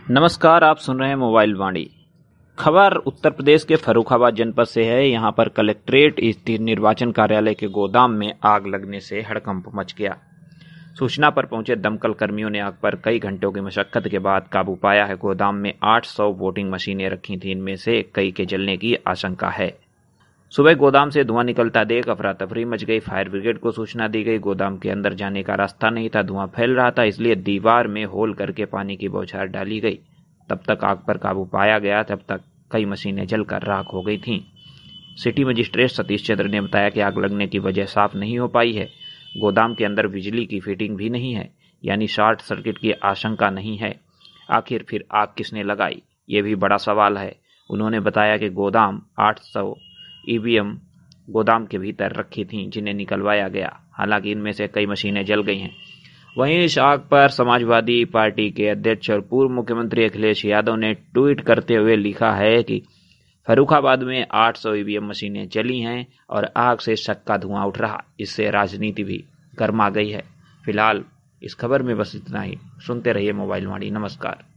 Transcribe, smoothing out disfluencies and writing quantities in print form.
नमस्कार, आप सुन रहे हैं मोबाइल वाणी। खबर उत्तर प्रदेश के फर्रुखाबाद जनपद से है। यहां पर कलेक्ट्रेट स्थित निर्वाचन कार्यालय के गोदाम में आग लगने से हड़कंप मच गया। सूचना पर पहुंचे दमकल कर्मियों ने आग पर कई घंटों की मशक्कत के बाद काबू पाया है। गोदाम में 800 वोटिंग मशीनें रखी थीं, इनमें से कई के जलने की आशंका है। सुबह गोदाम से धुआं निकलता देख अफरा तफरी मच गई। फायर ब्रिगेड को सूचना दी गई। गोदाम के अंदर जाने का रास्ता नहीं था, धुआं फैल रहा था, इसलिए दीवार में होल करके पानी की बौछार डाली गई। तब तक आग पर काबू पाया गया। तब तक कई मशीनें जलकर राख हो गई थीं। सिटी मजिस्ट्रेट सतीश चंद्र ने बताया कि आग लगने की वजह साफ नहीं हो पाई है। गोदाम के अंदर बिजली की फिटिंग भी नहीं है, यानी शॉर्ट सर्किट की आशंका नहीं है। आखिर फिर आग किसने लगाई, ये भी बड़ा सवाल है। उन्होंने बताया कि गोदाम 800 ईवीएम गोदाम के भीतर रखी थीं, जिन्हें निकलवाया गया। हालांकि इनमें से कई मशीनें जल गई हैं। वहीं इस आग पर समाजवादी पार्टी के अध्यक्ष और पूर्व मुख्यमंत्री अखिलेश यादव ने ट्वीट करते हुए लिखा है कि फर्रुखाबाद में 800 ईवीएम मशीनें जली हैं और आग से शक का धुआं उठ रहा। इससे राजनीति भी गर्मा गई है। फिलहाल इस खबर में बस इतना ही। सुनते रहिए मोबाइल वाणी। नमस्कार।